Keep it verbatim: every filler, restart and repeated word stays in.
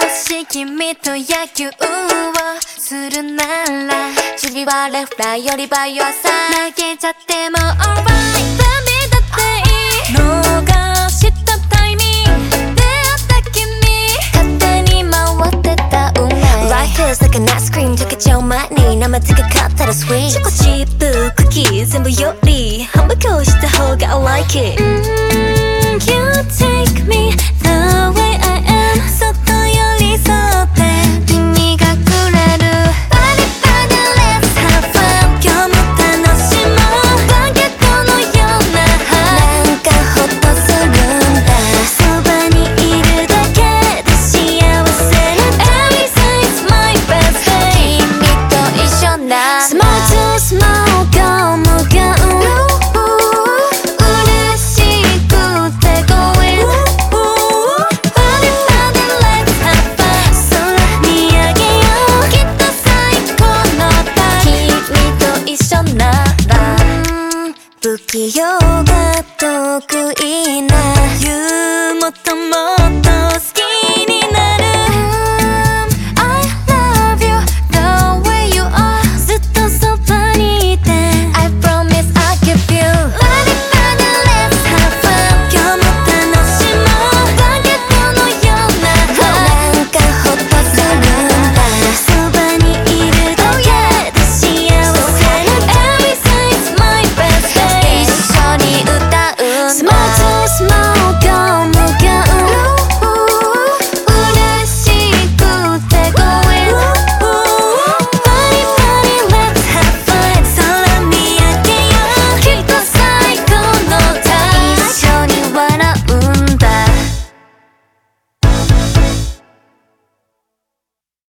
し君と野球をするなら次はレフラーよりバイオサ投げちゃっても alright ダメだっていい逃したタイミング出会った君勝手に回ってた運命 Life feels like an ice cream 溶けちゃう前に生つけ買ったら sweet チョコチップクッキー全部より半分こした方が I like it、mm, You take me the way I am そっと寄り添って君がくれるバリバリ Let's have fun 今日も楽しもうバケットのようななんかホッとするんだそばにいるだけで幸せ Every day is my best day 君と一緒な Smile to smile ゴムが嬉しくて Going Body body let's have fun 空見上げようきっと最高の旅君と一緒なら不器用が得意な